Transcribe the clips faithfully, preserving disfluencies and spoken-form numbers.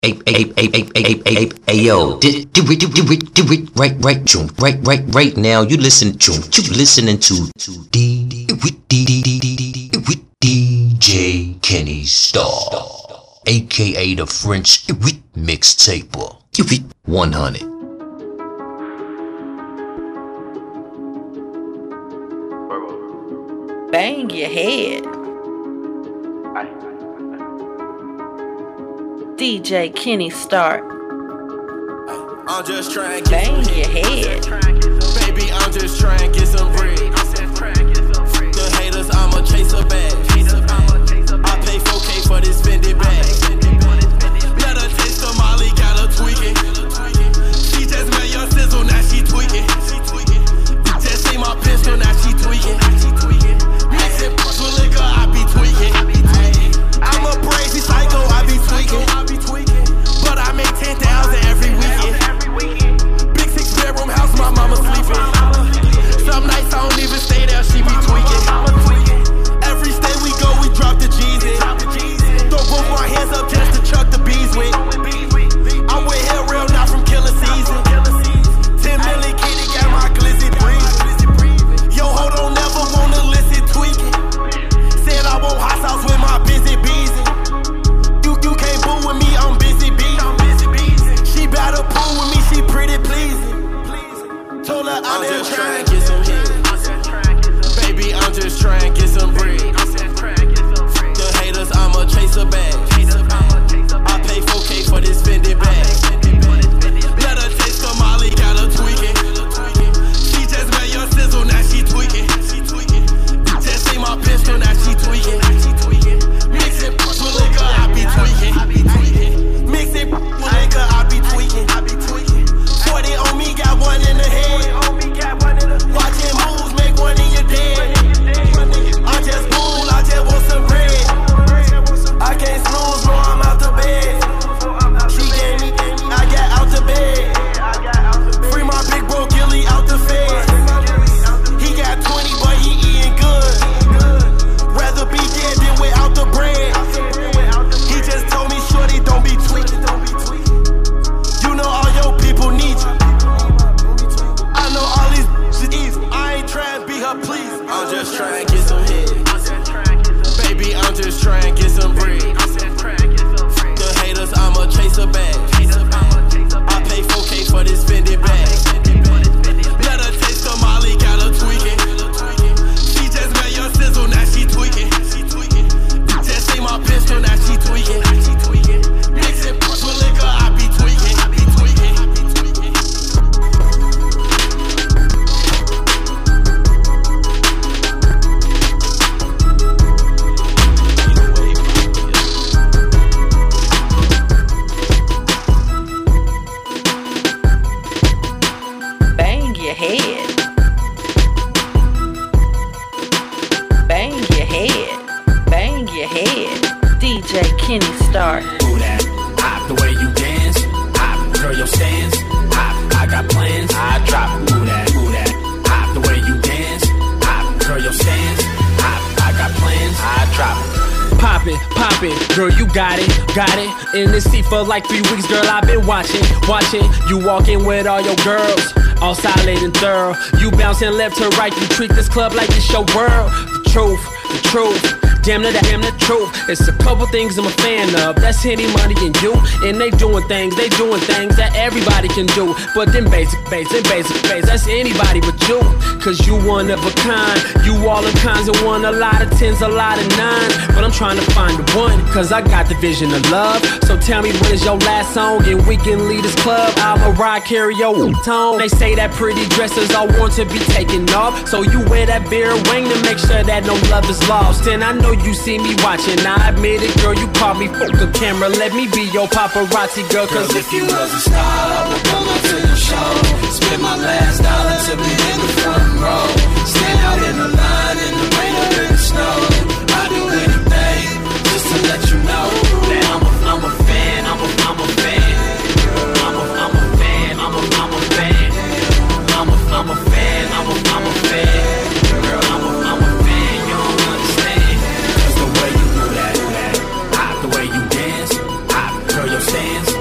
Hey, hey, hey, hey, hey, hey, hey, hey, yo, do, do it, do, do it, do it, right, right, June, right, right, right now. You listen, June, you listening to, to D, D, D, D, D, D, with D J Kenny Star, aka the French mixtaper, one hundred. Bang your head. D J Kenny Star. I'm just trying to bang your head. Baby, I'm just trying to get some bread. The haters, I'ma chase a bag. I pay four K for this Fendi bag. Let her taste the Molly, got her tweaking. She just met your sizzle, now she tweaking. Just see my pistol, now she tweaking. Mixing with liquor, I be tweaking. I'm a crazy psycho, I be tweaking. But I make ten thousand every weekend. Big six bedroom house, my mama sleeping. Some nights I don't even stay there, she be tweaking. Every state we go, we drop the G's in. Throw both my hands up just to chuck the bees with. I'm with Hell Real, not from Killer Season. Ten million kitty got my glizzy breathing. Yo, hold on, never wanna listen tweaking. Said I want hot sauce with my busy bees. You, you can't boo with me, I'm busy bees. She better pull with me, she pretty pleasing. Told her I'm just trying to get some head. Baby, I'm just trying to get some bread. The haters, I'ma chase a bag. I pay four K for this Fendi bag. Let her taste the Molly, got her tweaking. She just met your sizzle, now she tweaking. Just see my pistol, now she tweaking. Mixing with liquor, I be tweaking. Mixing with liquor, I be tweaking. forty on me, got one in the head. Watching moves, make one in your dead. I just cool, I just want some bread. I can't snooze, no, I'm out the bed. She gave me, I got out the bed. Free my big bro Gilly out the fed. He got twenty, but he eating good. Rather be dead than without the bread. He just told me, shorty, don't be tweaking. You know all your people need you. I know all these shit easy. I ain't trying to be her, please. I'm just trying to get some head. Baby, I'm just trying to get some bread. The haters, I'ma chase a bag. I pay four K for this Fendi bag. Let her taste the Molly, got her tweaking. She just met your sizzle, now she tweaking. Just see my pistol, now she tweaking. Mixing with liquor, I be tweaking. Bang your head. Bang your head. Bang your head. D J Kenny Star. Ooh, that hop the way you dance, hop, girl, your stance, hop, I got plans, I drop. Ooh, that, ooh, that hop the way you dance, hop, girl, your stance, hop, I got plans, I drop. Pop it, pop it, girl, you got it, got it. In this seat for like three weeks, girl, I've been watching, watching. You walking with all your girls, all solid and thorough. You bouncing left to right, you treat this club like it's your world. The truth, the truth. Damn the damn the truth. It's a couple things I'm a fan of. That's Henny, Money, and you. And they doing things, they doing things that everybody can do. But then basic, basic, basic, basic. That's anybody but you. Cause you one of a kind. You all in kinds and one a lot of tens, a lot of nines. But I'm trying to find the one. Cause I got the vision of love. So tell me when is your last song and we can leave this club. I'ma ride karaoke tone. They say that pretty dresses all want to be taken off. So you wear that bare wing to make sure that no love is lost. And I know you see me watching, I admit it, girl, you caught me fuck the camera, let me be your paparazzi, girl, cause girl, if you was a star, I would pull up to your show. Spend my last dollar to be in the front row. Stand out in the line, in the rain or in the snow. I'd do anything, just to let you know that I'm a, I'm a fan, I'm a, I'm a fan. I'm a, I'm a fan, I'm a, I'm a fan. I'm a, I'm a fan, I'm a, I'm a fan. Girl, I'm a, I'm a fan, you don't understand. Cause the way you do that, that hop, the way you dance, hop, girl, your stance.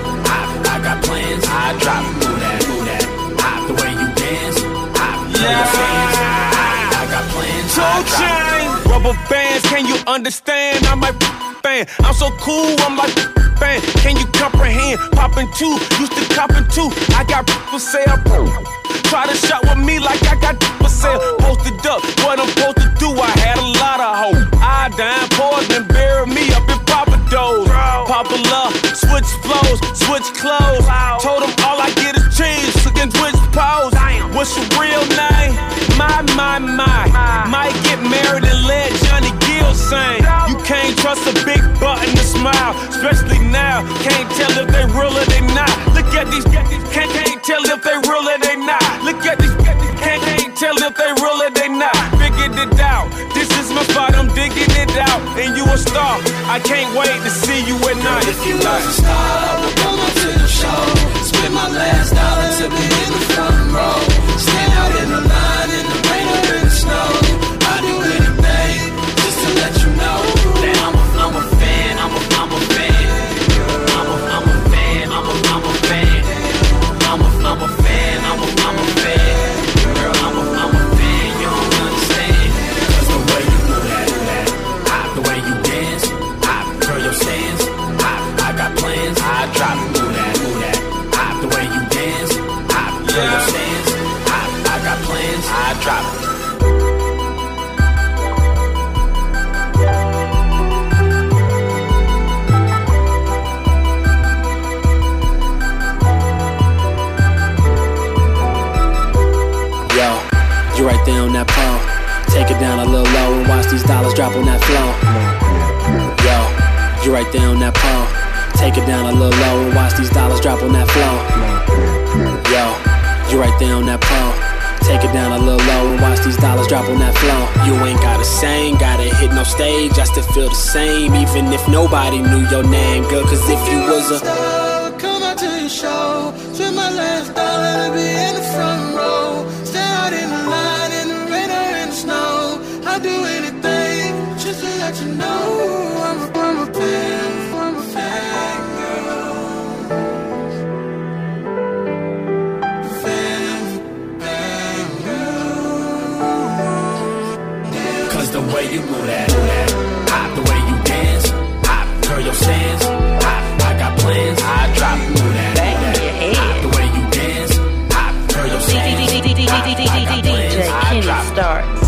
rubber bands. Can you understand? I'm like fan. I'm so cool, I'm like fan. Can you comprehend? Poppin' two, used to coppin' two. I got for sale. Try to shop with me like I got for sale. Posted up, what I'm supposed to do. I had a lot of hope. I dime poison, bury me up in Papa Do's. Popular, switch flows, switch clothes. Told them all I get is cheese, against which pose. What's your real name? My, my, my. Might get married and let Johnny Gill sing. You can't trust a big button to smile, especially now. Can't tell if they real or they not. Look at these, can't, can't tell if they real or they not. Look at these, can't, can't tell if they real or they not. Figured it out. This is my spot, I'm digging it out. And you a star, I can't wait to see you at night. If you was a star, I would come up to the show. Spend my last dollar to be in the front row. Stand out in the line in the rain or in the snow. I'd do anything just to let you know that I'm a, I'm a fan, I'm a, I'm a fan. I'm a, I'm a fan, I'm a, I'm a fan. I'm a, I'm a fan, I'm a, I'm a fan. Girl, I'm a, I'm a fan, you don't understand. Cause the way you move that, that, hop, the way you dance, hop, girl, your stance, hop, I got plans, I drop, move that, move that, hop, the way you dance, hop, girl, your stance, hop, I got plans, I drop. You right there on that pole. Take it down a little low and watch these dollars drop on that flow. Yo, you right there on that pole. Take it down a little low and watch these dollars drop on that flow. Yo, you right there on that pole. Take it down a little low and watch these dollars drop on that flow. You ain't gotta sing, gotta hit no stage. I still feel the same, even if nobody knew your name, girl. Cause if you was a star, come out to your show. Spend my last dollar to be in the front row. Stand out in the line in the rain or in the snow. I'll do anything just to let you know I'm a, I'm a fan, I'm a fan, girl. Fan, fan, girl. Cause the way you move that, that, hop, the way you dance, hop, girl, your stance, hop, I got plans, I drop, move that, Bang your head. hop, the way you dance, hop, girl, your stance, hop, I got plans, I Kenny drop. Starks.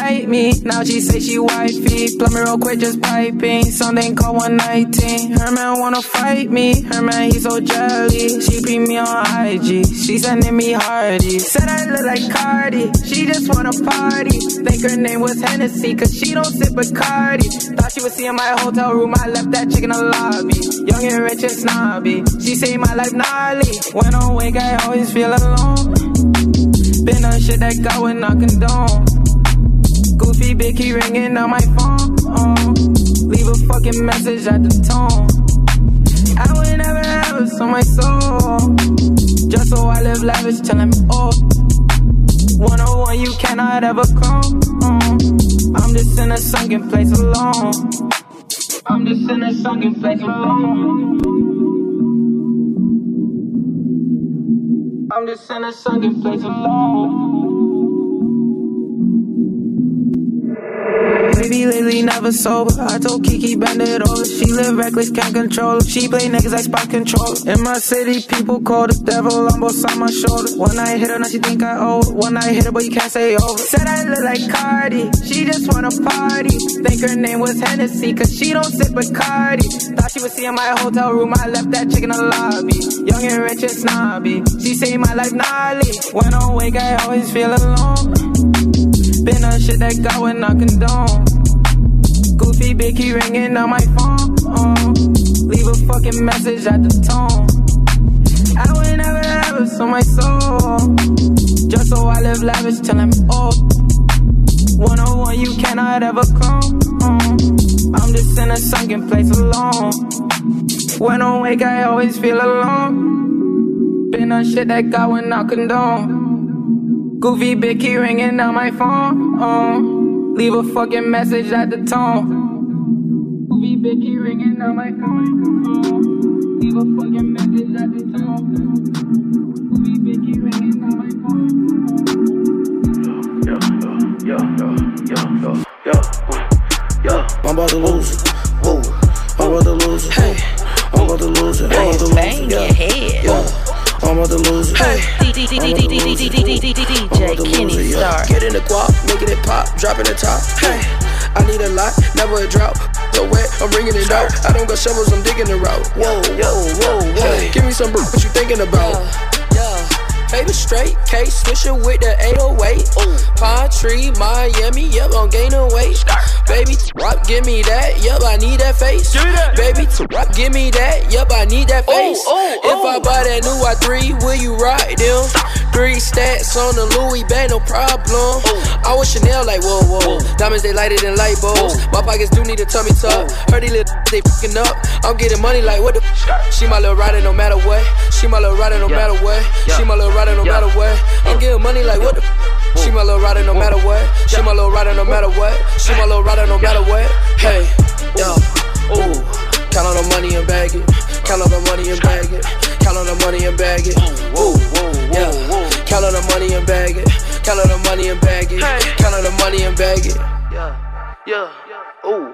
fight me. Now she say she wifey. Plumb me real quick, just piping. Something called one nineteen. Her man wanna fight me. Her man, he so jelly. She beat me on I G. She sending me hardy. Said I look like Cardi. She just wanna party. Think her name was Hennessy, cause she don't sip Bacardi. Thought she was seeing my hotel room. I left that chick in the lobby. Young and rich and snobby. She say my life gnarly. When I'm awake, I always feel alone. Been on shit that God would not condone. Goofy bitch keep ringing on my phone. Oh, leave a fucking message at the tone. I would never have us on my soul. Just so I live lavish till I'm old. one oh one you cannot ever come. Oh, I'm just in a sunken place alone. I'm just in a sunken place alone. I'm just in a sunken place alone. Baby lately never sober. I told Kiki bend it over. She live reckless, can't control her. She play niggas like spot controller. In my city, people call the devil on both sides my shoulder. One night hit her, now she think I owe her. One night hit her, but you can't say over. Said I look like Cardi. She just wanna party. Think her name was Hennessy, cause she don't sip Bacardi. Thought she was seeing my hotel room. I left that chick in the lobby. Young and rich and snobby. She say my life gnarly. When I'm awake, I always feel alone. Been on shit that God would not condone. Goofy bitch keep ringing on my phone. Oh, leave a fucking message at the tone. I would never have us on my soul. Just so I live lavish till I'm old. one oh one you cannot ever come. Oh, I'm just in a sunken place alone. When I'm awake I always feel alone. Been on shit that God would not condone. Goofy bitch keep ringing on my phone. Oh, leave a fucking message at the tone. Goofy bitch keep ringing on my phone. Oh, leave a fucking message at the tone. Goofy bitch keep ringing on my phone. Yo, yo, yo, yo, yo, yo, yo. I'm about to lose it. Whoa, I'm about to lose it. Hey, I'm about to lose it. I'm about to lose it. Bang your head. Yeah. I'm about to lose it. Hey, D J Kenny Star. Get in the guap, making it pop, dropping the top. Hey, I need a lot, never a drought. So wet, I'm bringing it out. I don't got shovels, I'm digging the route. Whoa, whoa, whoa, whoa. Hey, give me some brute, what you thinking about? Yeah, yeah. Baby straight, K, swisher with the eight oh eight. Pine tree, Miami, yep, I'm gaining weight. Baby, rock, give me that, yep, I need that face. Baby, rock, give me that, yep, I need that face. If I buy that new Y three, will you ride them? Three stats on the Louis bag, no problem. I was Chanel like, whoa, whoa. Diamonds, they lighter than light bulbs. My pockets do need a tummy tuck. Heard these little they fucking up. I'm getting money like, what the f? She my little rider no matter what. She my little rider no matter what. She my little rider no matter what. I'm getting money like, what the f? She my little rider no matter what. She my little rider no matter what. She my little rider no matter what. Hey, yo, ooh. Count on the money and bag it. Count on the money and bag it. Count on the money and bag it. Ooh, yeah. Count on the money and bag it. Count on the money and bag it. Count on the money and bag it. Yeah, yeah. Ooh.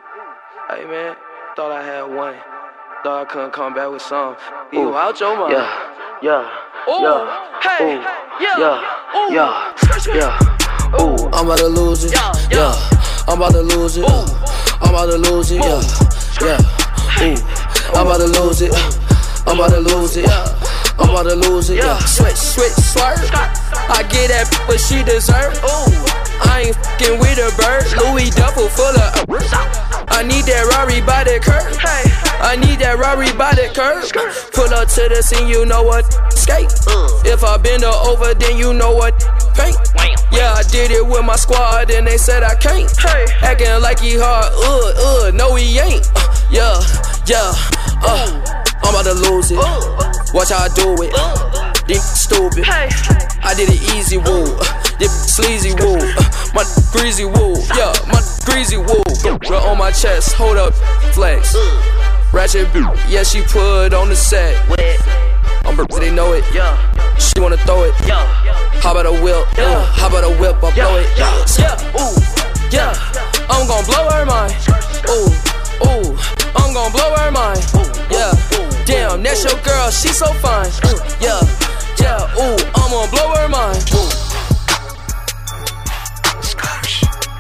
Hey man, thought I had one. Thought I couldn't come back with some. You out your mind. Yeah, yeah. Yeah, hey, yeah, yeah, yeah, yeah. Ooh, I'm about to lose it. Yeah, I'm about to lose it. I'm about to lose it. Yeah, yeah. Ooh, I'm about to lose it. I'm about to lose it. I'm about to lose it. Yeah, switch, switch, swerve. I get that, but she deserve. Ooh, I ain't fucking with a bird. Louis duffel full of. I need that Rari by the curb. I need that Rari by the curb. Pull up to the scene, you know what? Skate. If I bend her over, then you know what? Paint. Yeah, I did it with my squad, and they said I can't. Acting like he hard, uh, uh, no he ain't. Uh, yeah, yeah, uh, I'm about to lose it. Watch how I do it. This stupid. I did it easy, woo. This sleazy, woo. My greasy, woo. Yeah, my greasy, woo. Girl on my chest, hold up, flex. Ratchet, yeah, she put on the set. I'm b- they know it. She wanna throw it. How about a whip? Uh, how about a whip? I blow it. Yeah, ooh, yeah. I'm gon' blow her mind. Ooh, ooh. I'm gon' blow her mind. Yeah, damn, that's your girl. She so fine. Yeah, yeah. Ooh, I'm gon' blow her mind.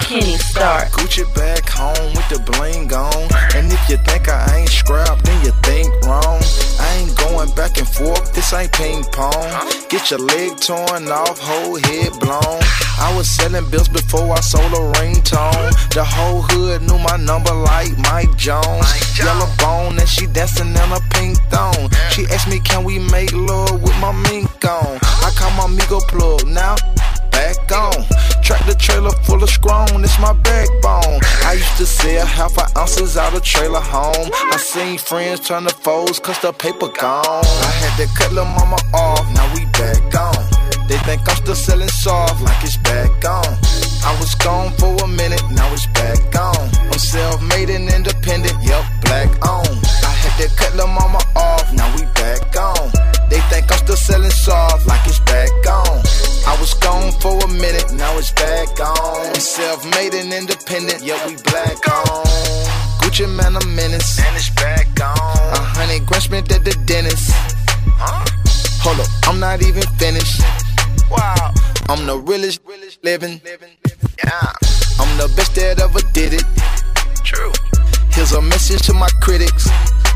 Kenny Stark. Gucci back home with the bling on. And if you think I ain't scrap, then you think wrong. I ain't going back and forth, this ain't ping pong. Get your leg torn off, whole head blown. I was selling bills before I sold a ringtone. The whole hood knew my number like Mike Jones. Yellow bone and she dancing in a pink thong. She asked me, can we make love with my mink on? I call my Migo plug, now back on. Track the trailer full of scrone, it's my backbone. I used to sell half a ounces out of trailer home. I seen friends turn to foes cause the paper gone. I had to cut lil' mama off, now we back on. They think I'm still selling soft like it's back on. I was gone for a minute, now it's back on. I'm self-made and independent, yep, black on. I had to cut lil' mama off, now we back on. They think I'm still selling soft like it's back on. I was gone for a minute, now it's back on. I'm self-made and independent, yep, we black on. Gucci man, a menace, and it's back on. A hundred grand spent at the dentist. Huh? Hold up, I'm not even finished. Wow, I'm the realest living. Yeah, I'm the best that ever did it. True. Here's a message to my critics.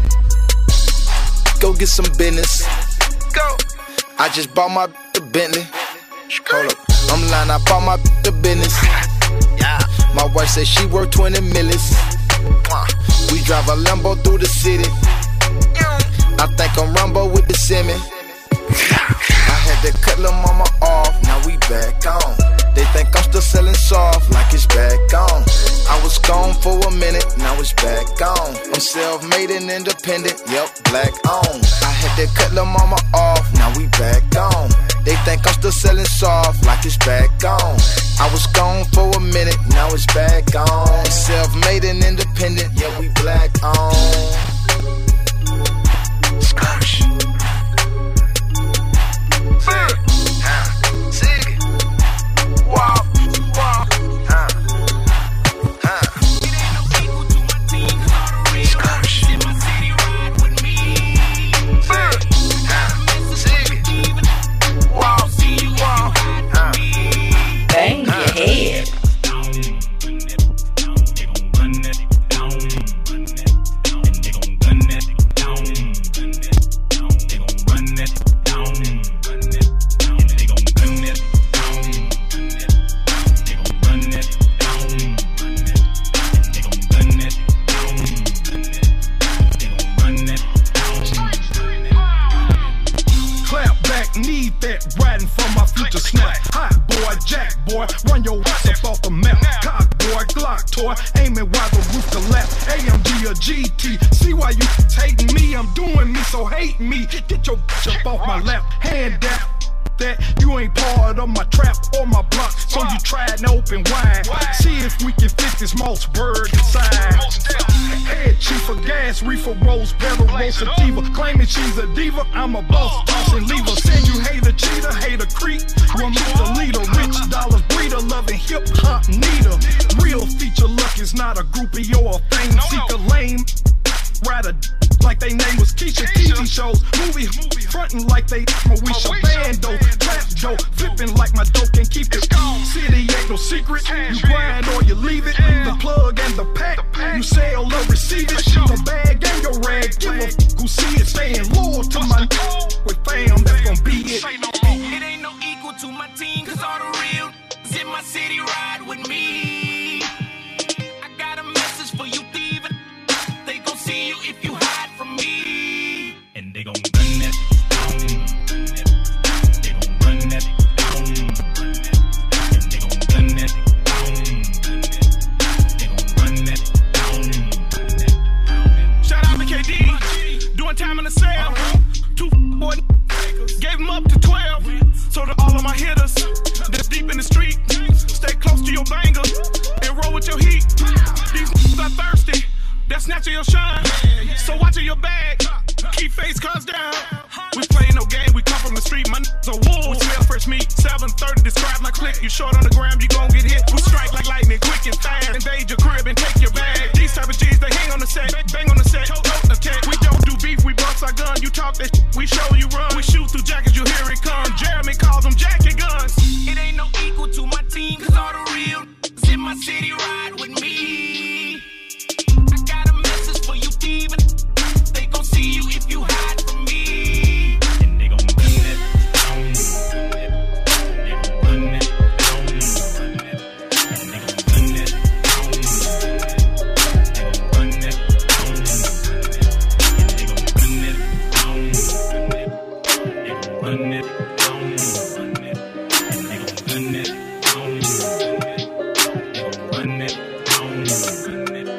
Go get some business. Go. I just bought my the Bentley. Hold up, I'm lying, I bought my the business. Yeah. My wife said she worked twenty millis. We drive a Lambo through the city. I think I'm Rumbo with the semi. I had to cut lil' mama off, now we back on. They think I'm still selling soft like it's back on. I was gone for a minute, now it's back on. I'm self-made and independent, yep, black on. I had to cut lil' mama off, now we back on. They think I'm still selling soft like it's back on. I was gone for a minute, now it's back on. I'm self-made and independent, yeah, we black on. Squash. Bang your head. Boy, run your ass up off the map. Cock boy, Glock toy, aiming while the roof to left. A M G or G T, see why you hating me? I'm doing me, so hate me. Get your bitch up off my lap, hand down. That you ain't part of my trap or my block, so you try and open wide. See if we can fit this most word inside. Head chief of gas, reefer rolls, better roll sativa. Claiming she's a diva, I'm a boss, toss and leave her. Said you hate a cheater, hate a creep. Want me to lead a rich dollars breeder, loving hip hop neater. Real feature look is not a groupie or a fame seeker lame. Rather like they name was Keisha. T V shows, movie, frontin' like they Moesha Bando. Trap Joe, flipping like my dope can keep it. City ain't no secret, you grind or you leave it. The plug and the pack, you sell or receive it. The bag and your rag, give a f who see it. Staying loyal to my with fam, that's gon' be it. It ain't no equal to my team, cause all the real in my city ride with me. I got a message for you, thievin'. They gon' see you if you hide from me. And they gon' run that down. They gon' run that down. And they gon' run that down. They gon' run that down. Shout out to K D, doing time in the cell. Two boy gave him up to twelve. So to all of my hitters that's deep in the street, stay close to your banger and roll with your heat. These niggas are thirsty, that's snatching your shine. So watch your bag, keep face cars down. We play no game, we come from the street, my niggas are wolves. We smell fresh meat, seven thirty, describe my clique. You short on the ground, you gon' get hit. We strike like lightning, quick and fast. Invade your crib and take your bag. These type of G's, they hang on the set, bang on the set, choke the tech. We don't do beef, we bust our gun. You talk that shit, we show you run. We shoot through jackets, you hear it come. Jeremy calls them jacket guns. It ain't no equal to my team, cause all the real in my city run it down, run it, they gon' run it down, run it down, run it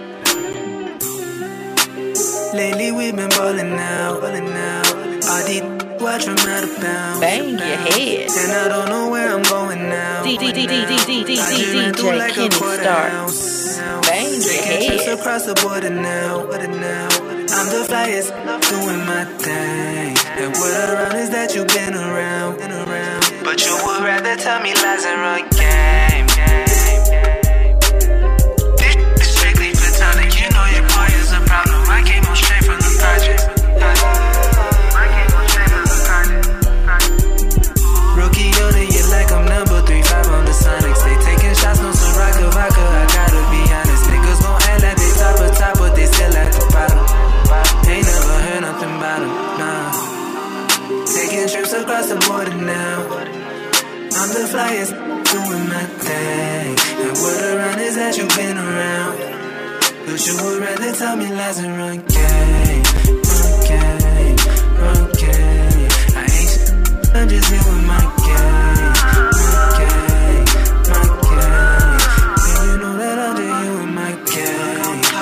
down. Lately we've been ballin' out, ballin' out. All these watch from out of bounds. Bang your head. And I don't know where I'm going now. D J Kenny Star. Bang your head. Across the border now, border now. I'm the flyest, doing my thing. And what around is that you've been around, been around. But you would rather tell me lies and run game, game, game. This is strictly platonic. You know your boy is a problem. I came on straight from the project. I came on straight from the project. Rookie Yoda, you like I'm number three, five on the Sonics. They taking shots, no some vodka, vodka. I gotta be honest. Niggas gon' act like they top of top, but they still at the bottom. Ain't never heard nothing about them, nah. Taking trips across the border now. I'm the flyest, doing my thing. And word around is that you've been around. But you would rather tell me lies and run game. Run game, run game. I ain't shit, I'm just here with my game. My game, my game. And you know that I'm just here with my game.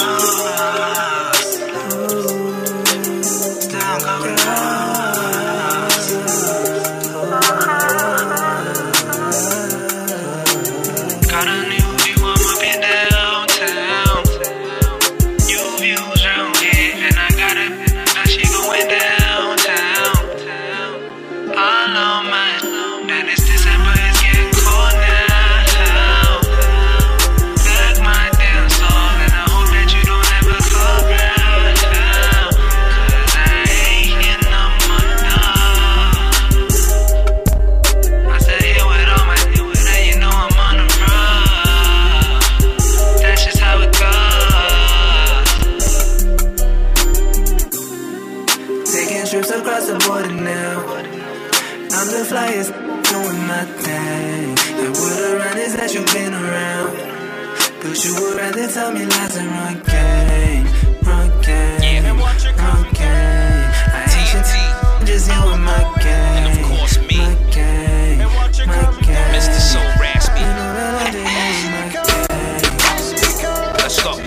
Tell me lies and run game, run game, yeah. Run game. I ain't shit, just you with my game. And of course me, my game, my game. Mister So Raspy. You know that I'm just my game. Let's go.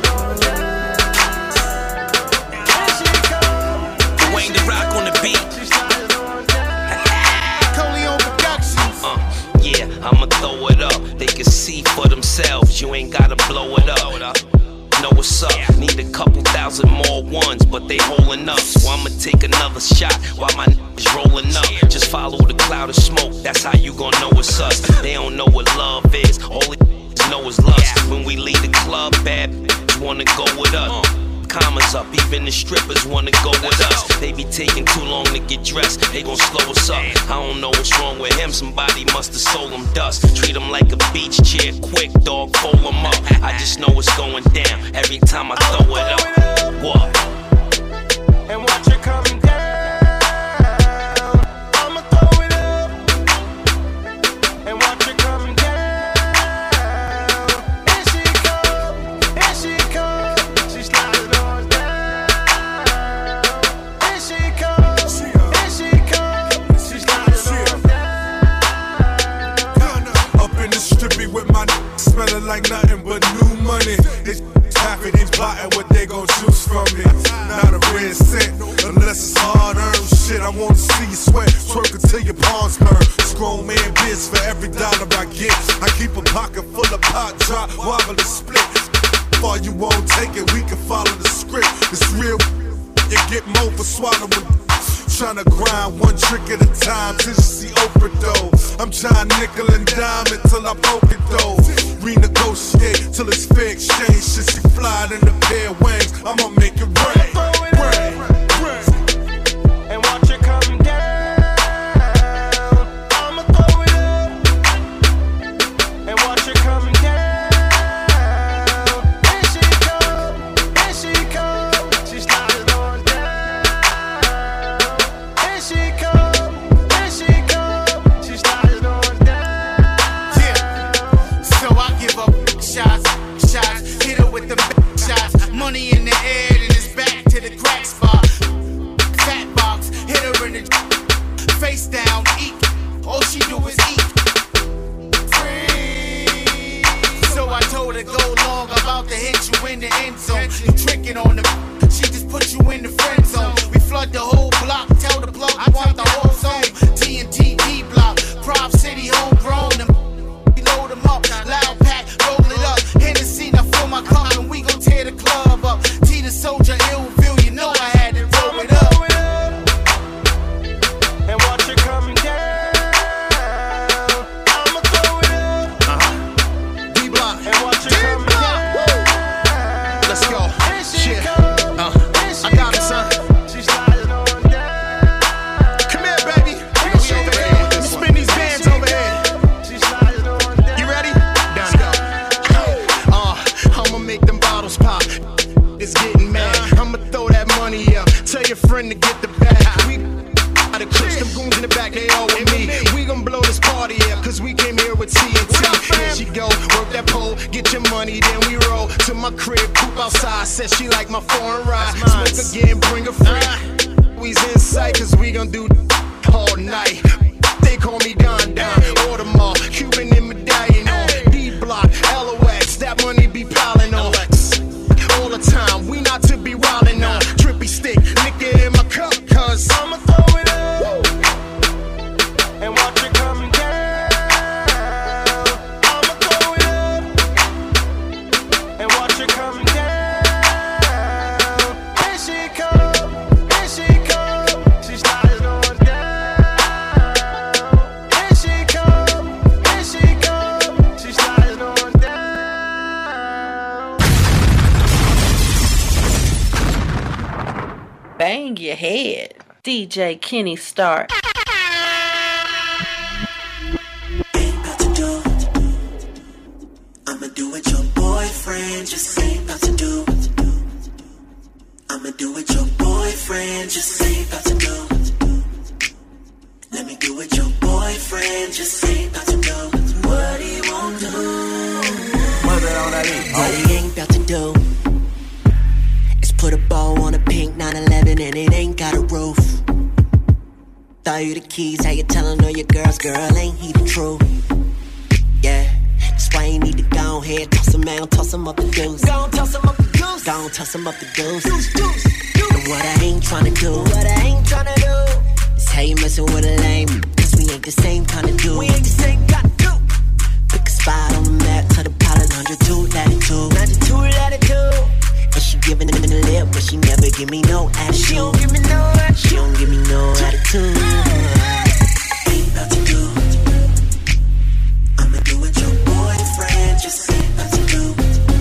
Dwayne the Rock on the beat. uh, yeah, I'ma throw it up. They can see for themselves. You ain't gotta blow it up. Know what's up? Need a couple thousand more ones, but they holding up. So I'ma take another shot while my niggas rolling up. Just follow the cloud of smoke. That's how you gon' know it's us. They don't know what love is. All they know is lust. When we leave the club, bad bitches wanna go with us. Commas up, even the strippers wanna go with us. They be taking too long to get dressed, they gon' slow us up. I don't know what's wrong with him, somebody must have sold him dust. Treat him like a beach chair, quick dog, pull him up. I just know it's going down every time I throw it up. What? And watch it coming down. I'ma throw it up. And watch it coming down. Here she come, here she come. She sliding on down. Here she comes, here she comes. She sliding on down. Up in the strippy with my n- smelling like nothing but new money. It's half of these plotting what they gon' choose from me. Not a red cent, unless it's hard earned shit. I wanna see you sweat, twerk until your palms burn. Grown man biz for every dollar I get. I keep a pocket full of pot, drop, wobble and split. Far you won't take it, we can follow the script. It's real, you get more for swallowing. Tryna grind one trick at a time till you see Oprah though. I'm trying nickel and dime until I broke it though. Renegotiate till it's fair exchange. Shit, she flying in a pair of wings. I'ma make it rain. Rain, rain. And watch it come down. I'ma throw it up. And watch it come down. Here she come, here she come. She sliding on down. Here she come, here she come. She sliding on down. Yeah. So I give up shots, shots. Hit her with the shots. Money in the air and it's back to the freestyle, eat. All she do is eat. Free. So I told her go long, about to hit you in the end zone. You tricking on the, she just put you in the friend zone. We flood the whole block, tell the plug we want the whole zone. T N T D block, Prop City homegrown. Them we load them up, loud pack, roll it up. Hennessy, now fill my cup and we gon' tear the club up. T the soldier, Illville, you know I had to roll it up. And watch it coming down. I'ma throw it up. Uh-huh. D block. And watch it coming down. Let's go. Shit. Uh, I got it, son. She's sliding on down. Come here, baby. We gon' show over here. Spin these bands over here. She's sliding on down. You ready? Let's go. Uh, I'ma make them bottles pop. It's getting mad. I'ma throw that money up. Tell your friend to get the bag. We the crush, them goons in the back, they all with me. We gon' blow this party up, cause we came here with T N T. Here she go, work that pole, get your money, then we roll to my crib, poop outside. Said she like my foreign ride. Smoke again, bring a friend. We's in sight, cause we gon' do all night. They call me Don Don, Audemars, Cuban and Medallion on. D-Block, L O X, that money be piling on. All the time, we not to be wildin' on. Trippy stick, liquor in my cup, cause I'ma throw it up. And watch it coming down. I'ma throw it up. And watch it coming down. Here she come, here she come. She sliding on down. Here she come, here she come. She sliding on down. Bang your head. D J Kenny Starr. I'ma do what your boyfriend just ain't about to do. I'ma do what your boyfriend just ain't about to do. Let me do what your boyfriend just ain't about to do. What he won't do. What he ain't about to do is put a bow on a pink nine eleven and it ain't got a roof. Throw you the keys, how you tellin' all your girls, girl, ain't he the truth? Yeah. That's why you need to go ahead, toss him out, toss him up the deuce. Go on, toss him up the deuce. Go on, toss him up the deuce. Deuce, deuce, deuce. And what I ain't tryna do, what I ain't tryna do, is how you messin' with a lame. Cause we ain't the same kinda dude. We ain't the same kinda dude. Pick a spot on the map, to the pilot, one hundred two latitude. ninety-two latitude. And she giving him in the lip, but she never give me no attitude. She don't give me no attitude. She don't give me no attitude. Ain't about to do. I'ma do what your boyfriend just ain't about to do.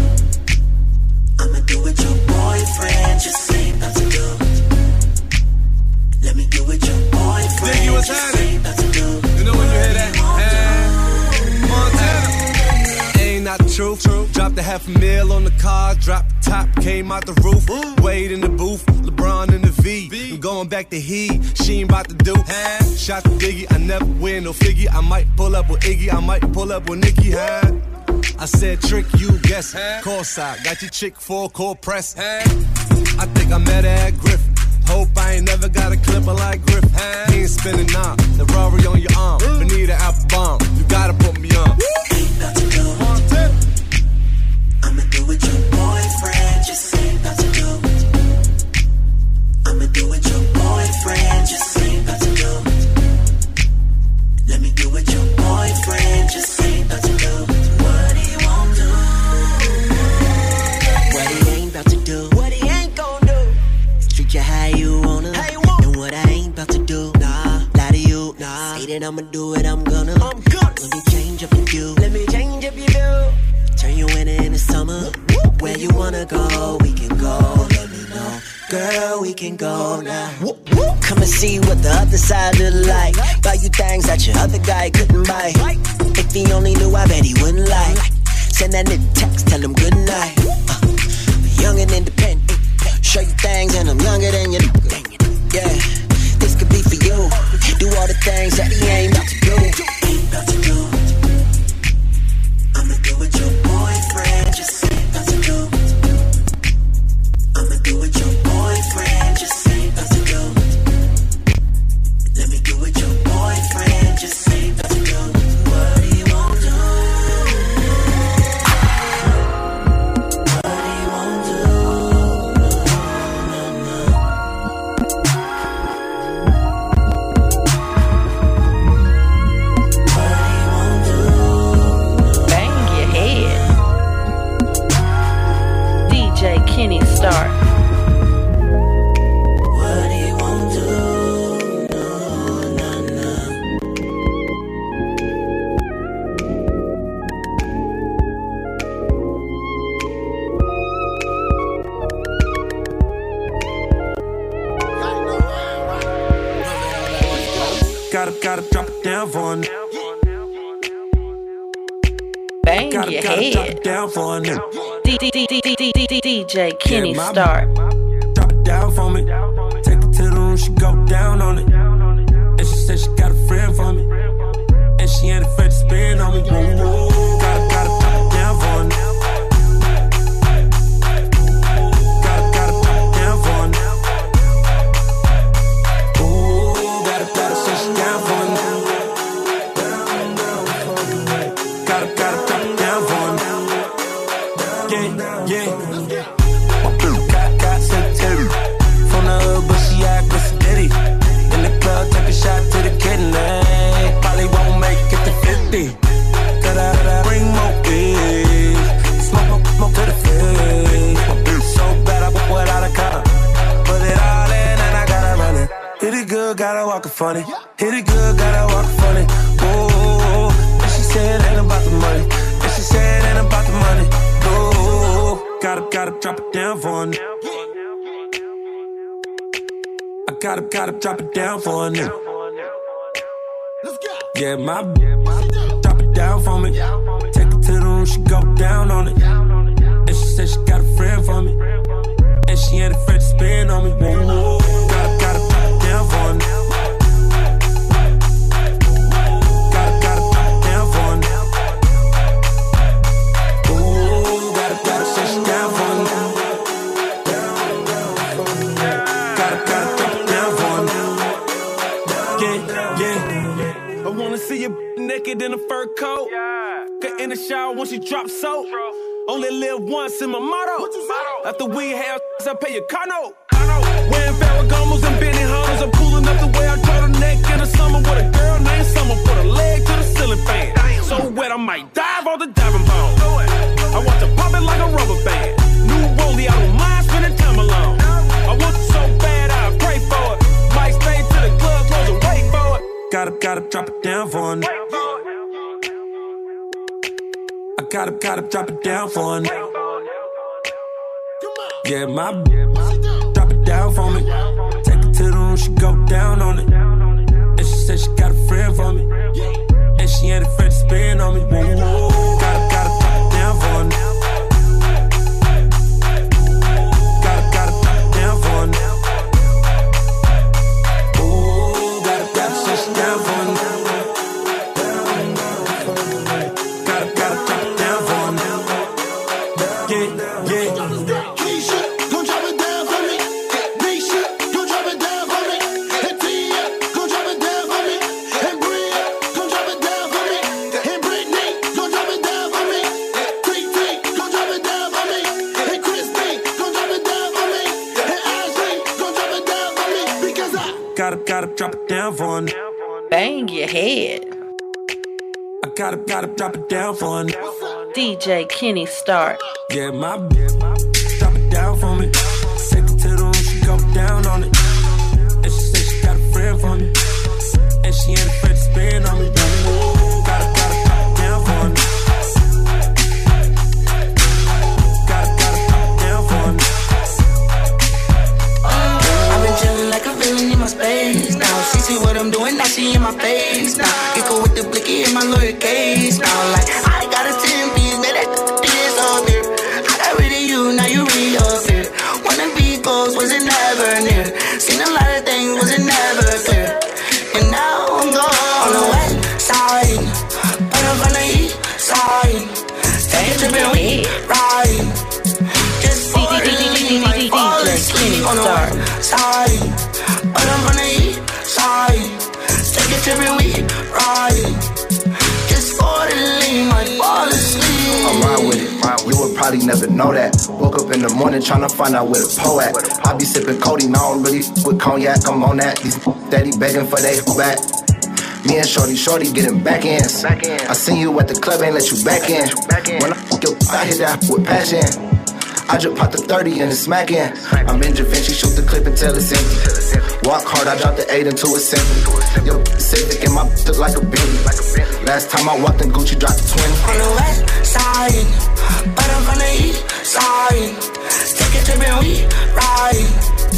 I'ma do what your boyfriend just ain't about to do. Let me do what your boyfriend Diggy, what's just happening? ain't about to do. You know when you hear that? Hey, Montana. Ain't not the truth. Dropped a half a mil on the car, dropped the top, came out the roof. Wade in the booth, LeBron in the V. I'm going back to he, she ain't about to do. Shot the Diggy, I never win no figgy. I might pull up with Iggy, I might pull up with Nicki. Huh? I said trick, you guess. Call side, got your chick full cold press. I think I met her at Griffin. Hope I ain't never got a clipper like Griffin. He ain't spinning on the Rory on your arm. Benita apple bomb, you gotta put me on. Ain't about to do. I'ma do what your boyfriend just ain't about to do. I'ma do what your boyfriend just ain't about to do. Let me do what your boyfriend just ain't about to do. What he won't do. What he ain't about to do. What he ain't gon' do. Treat you how you wanna. How you want. And what I ain't about to do. Nah, lie to you. Nah, say that I'ma do it, I'm gonna. I'm gonna. Let me change up your view. Let me change up your view. Turn your winter in the summer. Where you wanna go, we can go. Let me know. Girl, we can go now. Come and see what the other side look like. Buy you things that your other guy couldn't buy. If he only knew, I bet he wouldn't lie. Send that nigga text, tell him good night. Uh, young and independent. Show you things and I'm younger than you. Yeah, this could be for you. Do all the things that he ain't about to do. Ain't about to do. I'ma do what your boyfriend just ain't about to do. I'ma do what your boyfriend just ain't about to do. Let me do what your boyfriend Gotta, gotta drop it down for a nigga. Bang Gotta, your gotta drop head. it down for a nigga. D- D- D- D- D- D- D- DJ Kenny Yeah, my- Starr. Drop it down for me. Take it to the room, she go down on it. And she said she got a friend for me. And she ain't afraid to spend on me. Whoa, whoa. Gotta, gotta drop it down for a nigga. Gotta, gotta drop it down for a nigga. Ooh, gotta, gotta say she down for a nigga. Gotta, gotta drop it down for a nigga. Yeah, yeah. Got, got September from the hood, but she act with steady. In the club, take a shot to the kidney. Probably won't make it to fifty. Gotta, gotta bring more weed. Smoke, smoke, smoke to the face. So bad, I put without a collar. Put it all in and I gotta run it. Hit it good, gotta walk it funny. Hit it good, gotta walk it funny. Ooh, and she said it ain't about the money. And she said it ain't about the money. Ooh, gotta, gotta drop it down for a nigga. I gotta, gotta drop it down for a nigga. Yeah, my drop it down for me. Take it to the room, she go down on it. And she said she got a friend for me. And she ain't afraid to spend on me. Whoa, whoa. Gotta, gotta drop it down for a nigga. Gotta, gotta drop it down for a nigga. Ooh, gotta, gotta say she down for a nigga. Gotta, gotta drop it down for a nigga. Yeah, yeah. I wanna see you naked in a fur coat. Get in the shower when she drops soap. Only live once in my motto. After we have I pay your car note. Wearing Ferragamos and Benny Hunters. I'm pulling up the way I draw the neck in the summer with a girl named Summer. Put a leg to the ceiling fan. So wet I might dive on the diving board. I want to pop it like a rubber band. New rollie, I don't mind spending time alone. I want you so bad I pray for it. Might stay to the club, close and wait for it. Gotta, gotta drop it down for a nigga. I gotta, gotta drop it down for a nigga. Yeah, my drop it down for me. Take it to the room, she go down on it. And she said she got a friend for me. And she ain't afraid to spend on me. Whoa, whoa. Gotta, gotta drop it down for a nigga. Gotta, gotta drop it down for a nigga. Ooh, gotta, gotta say she down for a nigga. Gotta, gotta drop it down for a nigga. Yeah, yeah. Keisha, gon' drop it down for me. Nisha, gon' drop it down for me. And Tia, gon' drop it down for me. And Bria, gon' drop it down for me. And Brittany, gon' drop it down for me. T-T, gon' drop it down for me. And Christy, gon' drop it down for me. And Ashley, gon' drop it down for me. Because I Gotta, gotta drop it down for a nigga. Bang your head. I gotta, gotta drop it down for a nigga. D J Kenny Starr. Yeah, my drop it down for me. Take it to the room, she go down on it. And she said she got a friend for me. And she ain't afraid to spend on me. Ooh, gotta, gotta drop it down for a nigga. Gotta, gotta drop it down for a nigga. I've been chillin' like a villain in my space now. She see what I'm doing, now she in my face now. Get go with the blicky in my lawyer case now. Like, I got a ten piece, man, that is all there. I got rid of you, now you re-up here. Wanna be close, was it never near. Seen a lot of things, was it never clear. And now I'm gone on the west side, but I'm on the east side. Stay trippin', we ride. Just for the lean, like fall asleep on the west side, but I'm on the east side. Take a trip and we ride. Just for the lean, like fall asleep. I'm ride with it. You would probably never know that. Woke up in the morning tryna find out where the po at. I be sipping codeine, I don't really with cognac. I'm on that. These steady begging for they back. Me and Shorty, Shorty getting back in. I seen you at the club, ain't let you back in. When I fuck your, I hit that with passion. I just popped the thirty and it's smacking. I'm in Javinci, shoot the clip until it's empty. Walk hard, I dropped the eight into a symphony. Yo, Civic and my look like a Bentley. Last time I walked in Gucci, dropped the twenty. On the west side, but I'm on the east side. Take a trip and we ride.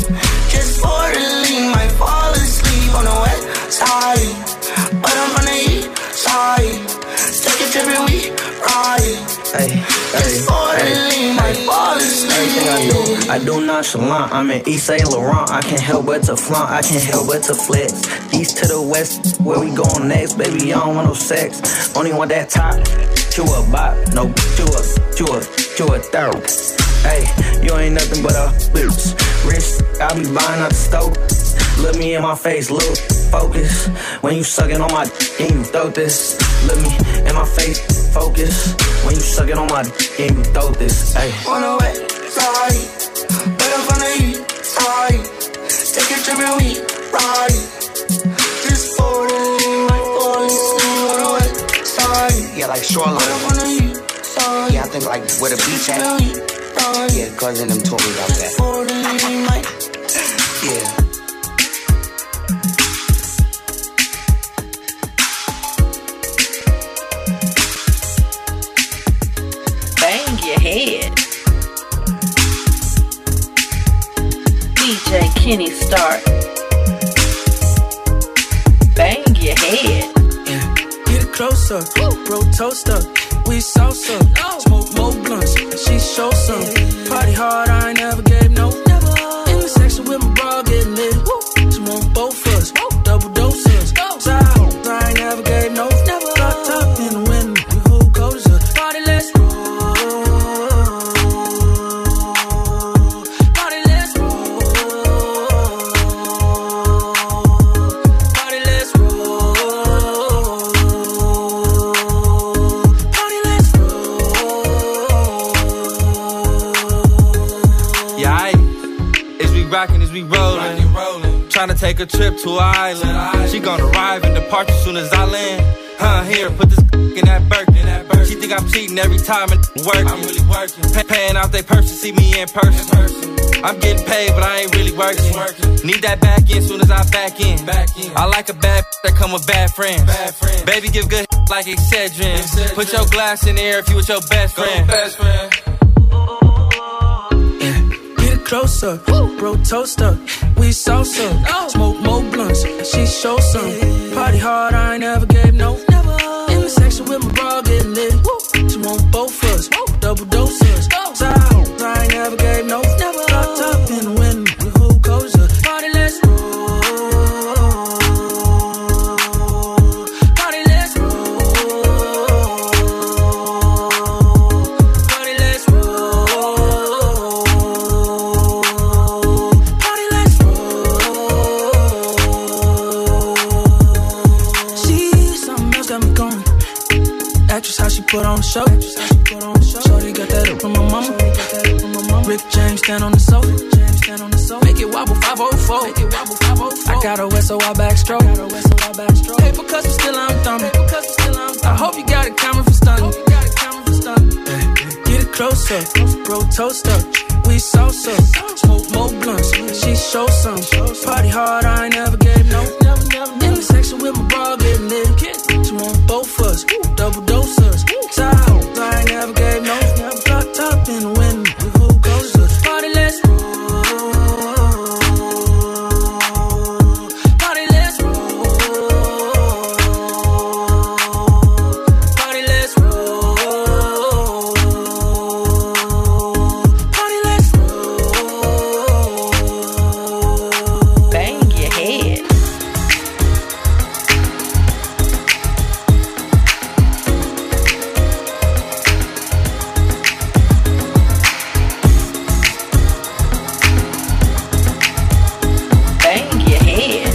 Just orderly, might fall asleep on the west side, but I'm from the east side. Take a trip and we ride. Hey, Just orderly, might fall asleep. everything I do, I do nonchalant. I'm in East Saint Laurent. I can't help but to flaunt. I can't help but to flex. East to the west, where we going next? Baby, I don't want no sex. Only want that top. You a bop, no, you a, you a, you a third. Hey, you ain't nothing but a bitch. Rich, I be buying out the stove. Look me in my face, look, focus. When you sucking on my dick and you throw this. Look me in my face, focus. When you sucking on my dick and you throw this. Hey. On the west side, but I'm from the east side. Take a trip and we ride. Just orderly, might fall asleep on the west side. Yeah, like shoreline. But I'm from the east side. Yeah, I think like where the beach at. Yeah, cousin them told me about that. Orderly, might. Yeah. Bang your head. D J Kenny Stark. Bang your head. Yeah. Get it closer, bro toaster. We salsa, smoke more blunts. She show some. Party hard, I ain't never gave no. In the section with my bra getting lit. She want both of us, double doses. Side, I ain't never gave no. Locked up in the window, who goes to party? Let's roll. Party, let's roll. Party, let's roll. Party, let's roll. Yeah, I, as we rockin', as we rollin', tryna take a trip to an island. She gon' arrive and depart as soon as I land. Huh, here, put this in that Birkin. She think I'm cheating every time and working. I'm really working. Pay, paying out they purse to see me in person. I'm getting paid, but I ain't really working. Need that back in soon as I back in. I like a bad that come with bad friends. Baby, give good like Excedrin. Put your glass in the air if you with your best friend. Get it closer, bro toaster. We salsa, smoke more blunts. She show some. Party hard, I ain't never gave no. In the section with my bra getting lit. She want both of us, double doses. Side, I ain't never gave no. Locked up in the window, who goes to party? Let's roll. Party, let's roll. Party, let's roll. Party, let's roll. She's something else got me going. Actress, how she put on the show. Shorty got that up from my mama. Rick James stand on the sofa. Make it wobble five oh four. I got a West, so I backstroke. Paper cuts, but still I'm thumbing. I hope you got a camera for stunning. Get it closer, bro toaster. We salsa, smoke more blunts. She show some. Party hard, I ain't never gave no. In the section with my bra getting lit. She want both of us, double doses. Side, I ain't never gave no. Locked up in the window, who goes to party? Let's roll. Party, let's roll. Party, let's roll. Party, let's roll. Bang your head. Bang your head.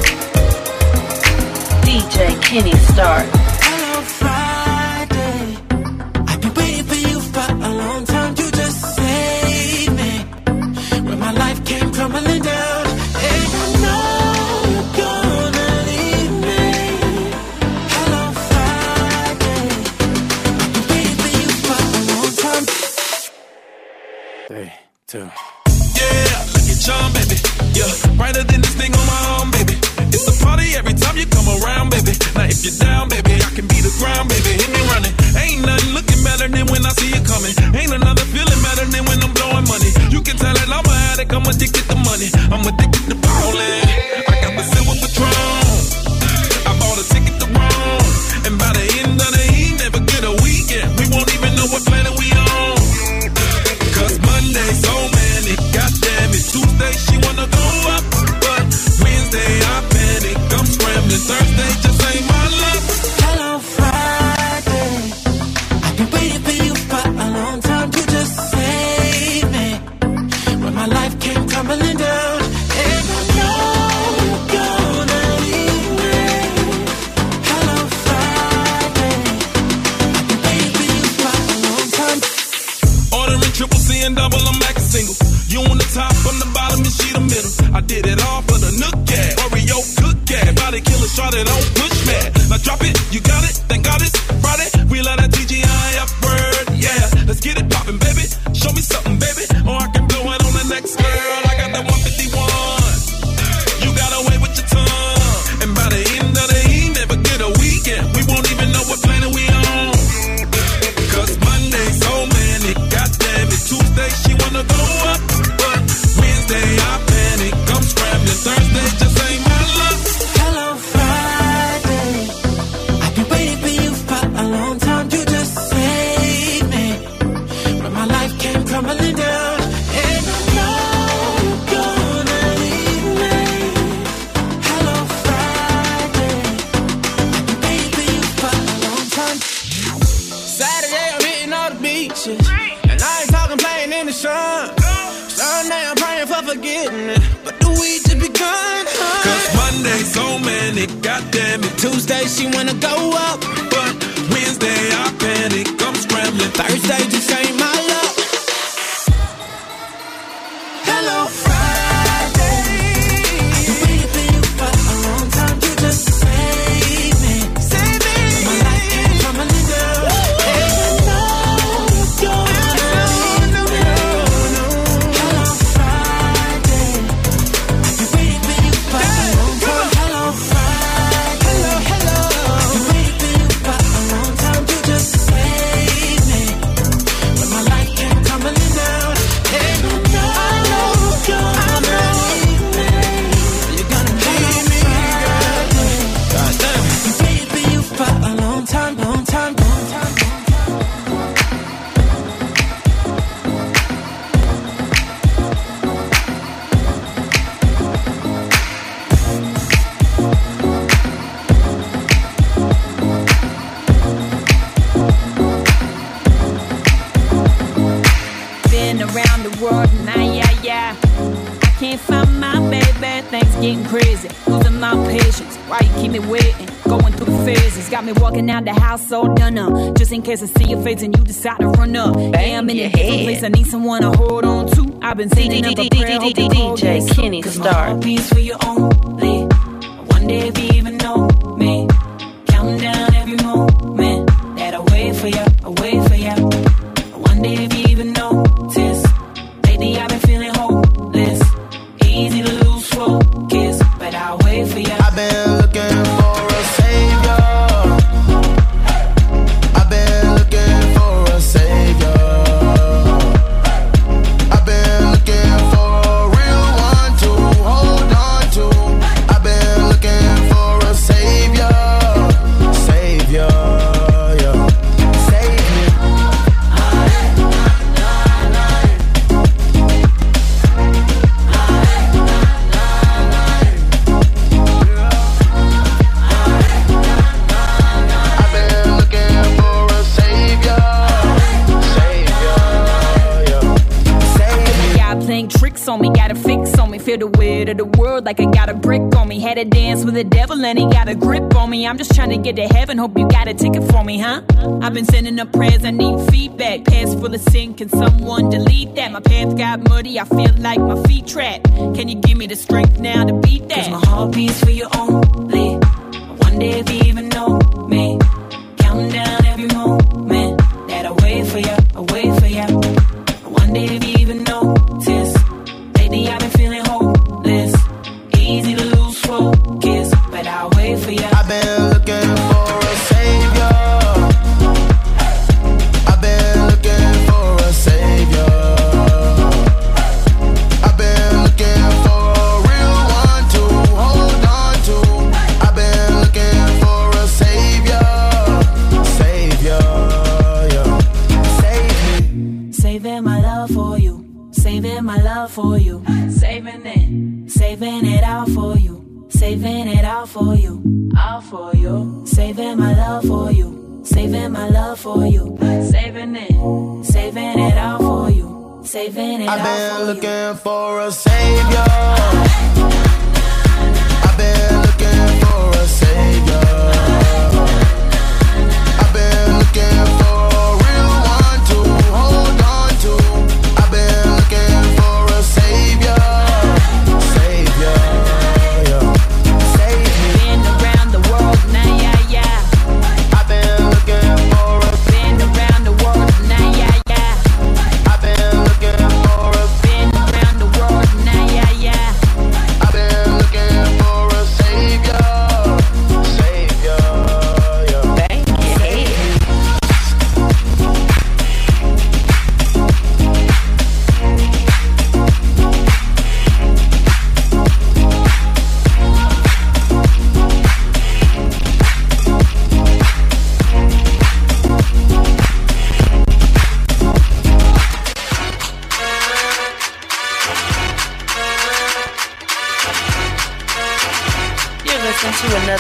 D J Kenny Stark. Hello, Friday. I've been waiting for you for a long time. You just saved me when my life came crumbling down. And I know you're gonna leave me. Hello, Friday. I've been waiting for you for a long time. Three, two. Yeah, look at John, baby. Yeah, brighter than this thing on my arm, baby. It's a party every time you come around, baby. Now if you're down, baby, I can be the ground, baby. Hit me running. Ain't nothing looking better than when I see you coming. Ain't another feeling better than when I'm blowing money. You can tell that I'm an addict, I'm addicted to money. I'm addicted to power. being double, I'm acting single. You on the top, I'm the bottom, and she the middle. I did it all for the nook, yeah. Oreo cook, yeah. Body killer, shot it, don't push, man. Now drop it, you got it, thank God it's Friday. We let that T G I upward, yeah. Let's get it poppin', baby. Show me something, baby. Or I can blow it on the next girl. I got that one fifty-one. You got away with your tongue. And by the end of the evening, never get a weekend. We won't even know what planet we on. Cause Monday's so many, goddamn it. Tuesday, she wanna go up. But Wednesday, I panic. I'm scrambling. Thursday, just ain't my luck. Hello, Friday. I've been waiting for you for a long time. You just saved me. But my life came crumbling down. And I know you're gonna leave me. Hello, Friday. I've been waiting for you for a long time. Saturday, I'm hitting all the beaches. And I ain't talking playing in the sun. Sunday, I'm praying for forgiveness. But the week just begun. Cause Monday, so many, goddamn it. Tuesday, she wanna go up. But Wednesday, I panic. I'm scrambling. Thursday, just ain't my luck. Hello, Friday. I've been waiting for you for a long time. You just saved me. Save me. My life came crumbling down. And I know you're gonna leave me. Hello, Friday. I've been waiting for you for a long time. Hello, Friday. Hello, hello. I've been waiting for you for a long time. You just saved me. But my life came crumbling down. And I know you're gonna leave me. You're gonna leave me, girl. Goddamn. I've been waiting for you for a long time, long time, long time. Been around the world and I, yeah, yeah. I can't find my baby, things getting crazy. Losing my patience, why you keep me waiting? Going through the phases, got me walking out the house all done up. Just in case I see your face and you decide to run up. Hey, I'm in a different place, I need someone to hold on to. I've been sending up a prayer, hope the call D J gets Kenny through. Star. Peace for you only. One day if you even know me. Counting down every moment that I wait for you, I wait for you. One day if you even notice. Lately I've been feeling hopeless. Easy to lose focus, but I'll wait for you. I've been looking for a savior. I've been looking for a savior. I've been looking for a real one to hold on to. I've been looking for a savior. Savior, yeah. Save me. I've been looking for a savior. Savior, yeah. Save me. Y'all playing tricks on me, got a fix on me. Feel the weight of the world like I got a brick on me. Had to dance with the devil and he got a grip on me. I'm just trying to get to heaven, hope you got a ticket for me, huh? I've been sending up prayers, I need feedback. Past full of sin, can someone delete that? My path got muddy, I feel like my feet trapped. Can you give me the strength now to beat that? Cause my heart beats for you only. One day if you even know me. Counting down every moment that I wait for you, I wait for you. One day if you even notice. Lately I've been feeling hopeless. Easy to lose focus, but I'll wait for you. I've been looking for a savior. I've been looking for a savior. I've been looking for a real one to hold on to. I've been looking for a savior. Savior, yeah. Save me. Saving my love for you. Saving my love for you. Saving it. Saving it all for you. Saving it all for you. All for you. Saving my love for you. Saving my love for you. Saving it. Saving it all for you. Saving it all for you. I've been looking for a savior. I've been looking for a savior. I've been looking for a real one to hold on to. I've been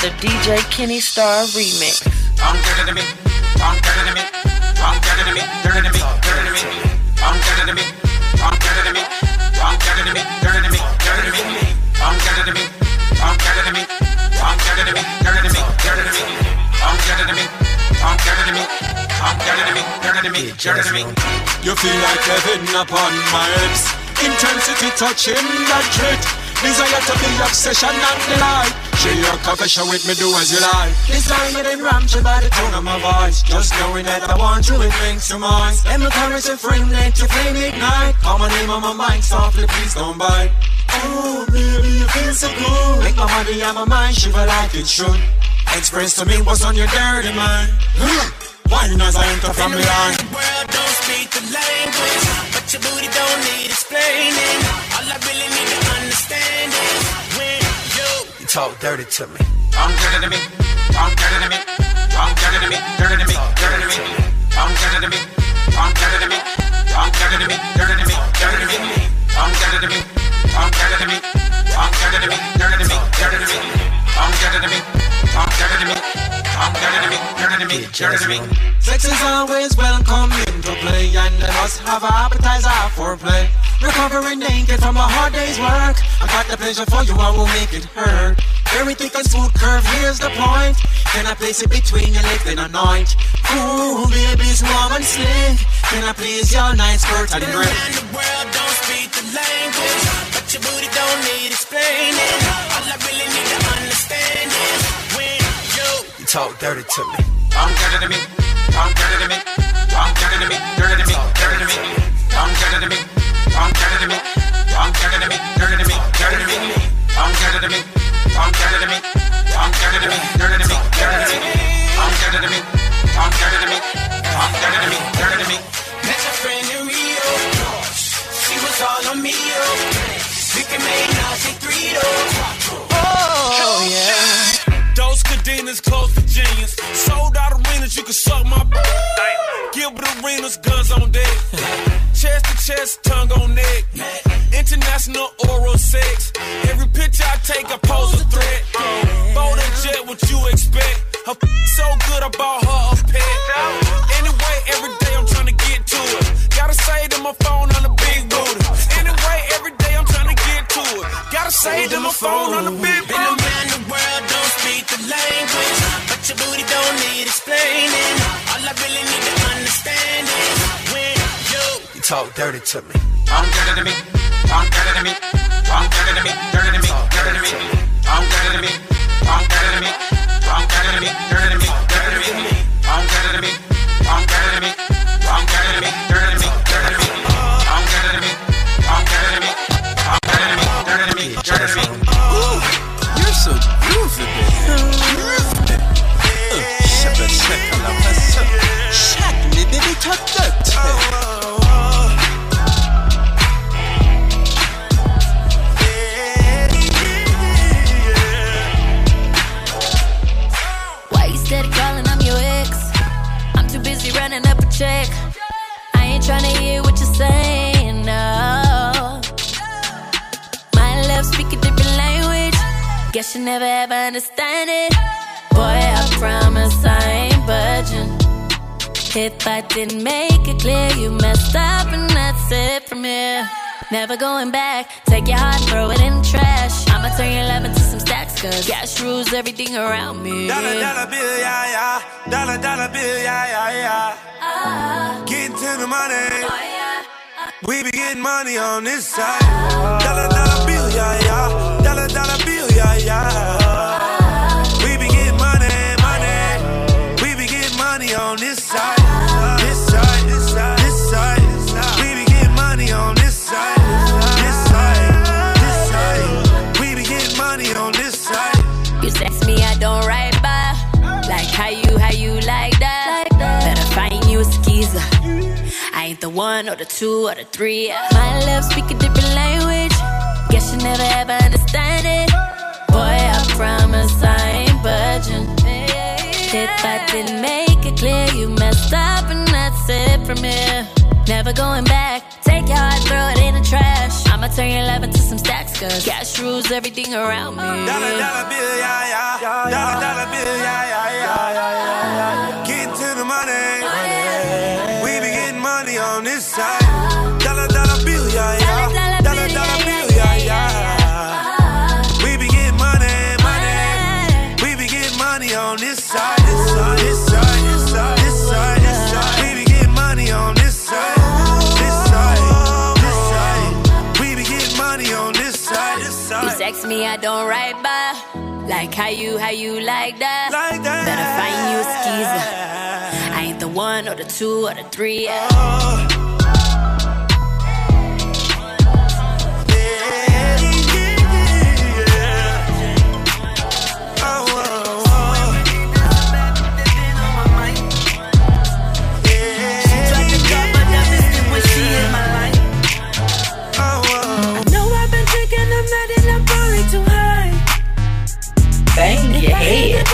the D J Kenny Star remix. I'm dirty to me. I'm dirty to me. I'm dirty to me. Dirty to me. Dirty to me. I'm dirty to me. I'm dirty to me. I'm dirty to me. Dirty to me. Dirty to me. I'm dirty to me. I'm dirty to me. I'm dirty to me. Dirty to me. Dirty to me. I'm dirty to me. I'm dirty to me. I'm dirty to me. Dirty to me. Dirty to me. You feel like heaven upon my hips. Intensity touching that trait. Desire to be obsession and delight. Share your confession with me, do as you like. This line it ain't ramshed by the tone of my voice. Just knowing that I want you, it brings to mind. Let me caress and frame, let your flame ignite. Call my name on my mind, softly, please don't bite. Oh, baby, you feel so good. Make my body and my mind shiver like it should. Express to me what's on your dirty mind. Wine as I enter from behind. The world don't speak the language, but your booty don't need explaining. All I really need to understand is when you, you talk dirty to me. I'm dirty to me. I'm dirty to me. I'm dirty to me. Dirty to me. Dirty to me. I'm dirty to me. I'm dirty to me. I'm dirty to me. Dirty to me. Dirty to me. I'm dirty to me. I'm dirty to me. I'm dirty to me. Dirty to me. Dirty to me. I'm dirty to me. I'm dirty to me. I'm dirty to me. Dirty to me. Dirty to me. Sex is always welcome into play, and let us have an appetizer for play. Recovering naked from a hard day's work. I got the pleasure for you, I will make it hurt. Very thick and smooth curve, here's the point. Can I place it between your legs, then anoint? Ooh, baby's warm and slick. Can I please your nice skirt and grip? The world don't speak the language, but your booty don't need explaining. All I really need to understand is when you, you talk dirty to me. I'm dirty to me. I'm dirty to me. I'm dirty to me. Dirty to me. Dirty to me. I'm dirty to me. I'm dirty to me. I'm dirty to me. Dirty to me. Dirty to me. I'm dirty to me. I'm dirty to me. I'm dirty to me. Dirty to me. Dirty to me. I'm dirty to me. I'm dirty to me. I'm dirty to me. Dirty to me. Met a friend in Rio. She was all on me. We can make now say three doors. Oh yeah. Those cadenas close to genius. Sold out arenas, you can suck my b- Gilbert Arenas, guns on deck. Chest to chest, tongue on neck. International oral sex. Every picture I take, I pose a threat. Bold and jet, what you expect? Her f- so good, I bought her a pet. Anyway, every day I'm trying to get to it. Gotta say to my phone on the big booty. Anyway, every day I'm trying to get to it. Gotta say to my phone on the big booty. Been around the world, don't speak the language, but your booty don't need explaining. All I really need to understand is when you, you talk dirty to me. I'm dirty to me. I'm dirty to me. I'm dirty to me. Dirty to me. Dirty to me. I'm dirty to me. I'm dirty to me. I'm dirty to me. Dirty to me. Dirty to me. I'm dirty to me. I'm dirty to me. I'm dirty to me. Dirty to me. Dirty to me. I'm dirty to me. I'm dirty to me. I'm dirty to me. Dirty to me. Dirty to me. Ooh, you're so beautiful, baby. Shut the check, I love myself. Check me, baby, talk dirty. Steady calling, I'm your ex. I'm too busy running up a check. I ain't tryna hear what you're saying, no. My love speak a different language. Guess you never ever understand it. Boy, I promise I ain't budging. If I didn't make it clear, you messed up and that's it from here. Never going back, take your heart, throw it in the trash. I'ma turn your love into some stacks, cause cash rules everything around me. Dollar, dollar bill, yeah, yeah. Dollar, dollar bill, yeah, yeah, yeah. Uh, Getting to the money. Oh, yeah. We be getting money on this side. Dollar, dollar bill, yeah, yeah. Dollar, dollar bill, yeah, yeah. We be getting money, money. We be getting money on this side. This side, this side, this side. We be getting money on this side. This side, this side. We be getting money on this side. You sex me, I don't write by. Like how you, how you like that. Like that. Better find you a skeezer. I ain't the one or the two or the three. My love speak a different language. Guess you never ever understand it. Boy, I promise I ain't budging. If I didn't make it clear, you messed up and that's it from here. Never going back, take your heart, throw it in the trash. I'ma I'ma turn your love into some stacks, cause cash rules everything around me. Dollar, dollar bill, yeah, yeah. Dollar, dollar bill, yeah, yeah, yeah, yeah. Get to the money. We be getting money on this side. Dollar, dollar bill, yeah, yeah. Dollar, dollar bill, yeah, yeah. We be getting money, money. We be getting money on this side, this side, this side, this side, this side, this side. We be getting money on this side, this side, this side. We be getting money on this side, this side. You text me, I don't write back. Like how you, how you like that? Like that. Better find you a skeezer. I ain't the one or the two or the three. Yeah. Oh. Bang your head.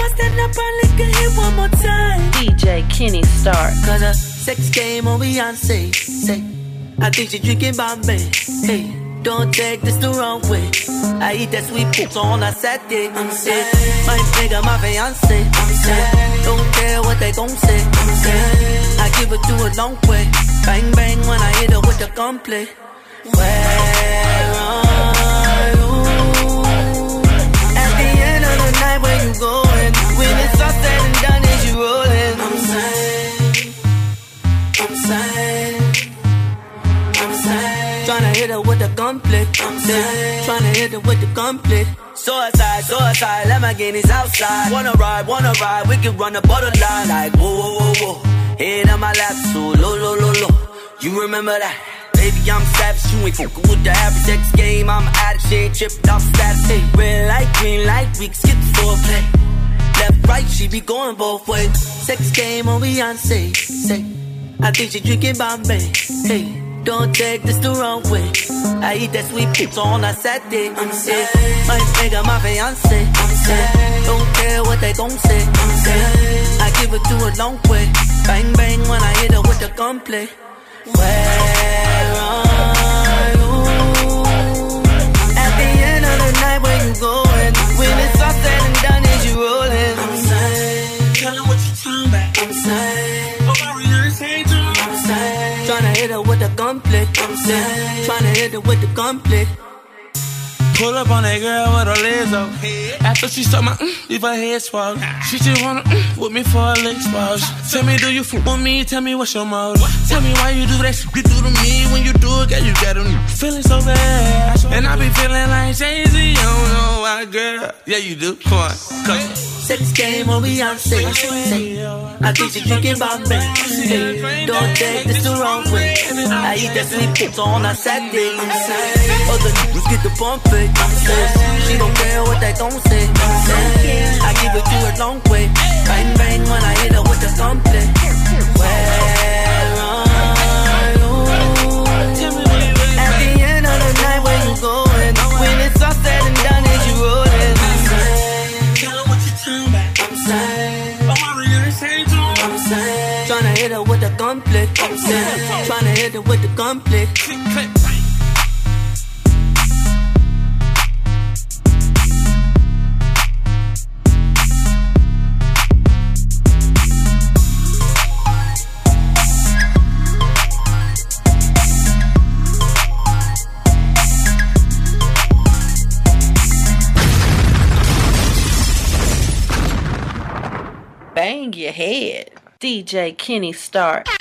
D J Kenny Starr. Cause a sex game on Beyonce. Say, I think she drinking Bombay. Hey, don't take this the wrong way. I eat that sweet poop on a Saturday. I'm saying, my nigga, my fiance. I'm saying, don't care what they gon' say. I'm saying, I give it to a long way. Bang bang when I hit her with the gunplay. Where are you? At the end of the night, where you going? When it's all said and done, is you rolling? I'm saying, I'm saying, I'm saying, tryna hit her with the gunplay. I'm saying, tryna hit her with the gunplay. Suicide, suicide, Lamborghinis outside. Wanna ride, wanna ride, we can run the borderline. Like whoa, whoa, whoa, whoa. Head on my lap, so low, low, low, low. You remember that? Baby, I'm savage, you ain't fucking with the average sex game. I'm addict, she ain't tripped off status. Hey, red light, green light, we can skip the foreplay. Left, right, she be going both ways. Sex game on Beyonce. Say, I think she drinking Bombay. Hey, don't take this the wrong way. I eat that sweet poop on a Saturday. I'm saying, my nigga, my fiance. I'm saying, don't care what they gon' say. I'm saying, I give it to a long way. Bang bang when I hit her with the gunplay. Where are you? At the end of the night, where you going? When it's all said and done, is you rolling? I'm saying, tell her what you talking about. I'm saying, oh, my rears ain't true. I'm saying, tryna hit her with the gunplay. I'm saying, tryna hit her with the gunplay. Pull up on that girl with her legs up. After she saw my mm, leave her head swell. She just wanna mm, with me for a leg spouse. Tell me, do you fool with me? Tell me what's your motive. Tell me why you do that shit you do to me. When you do it, girl, you got them feeling so bad. And I be feeling like Jay-Z, you don't know why, girl. Yeah, you do. Come on, come on. Sex game on Beyonce. I think she drinking Bombay. Hey, don't take this the wrong way. I eat that sweet poop on a Saturday. Other niggas get the bump it. She don't care what they gon' say. I give it to her long way. Bang bang when I hit her with the gunplay. Where are you? At the end of the night, where you going? When it's all said and done, is you rolling? I'm saying, oh, my rears ain't true. I'm saying, tryna hit her with the gunplay. I'm saying, tryna hit her with the gunplay. Bang your head. D J Kenny Starr.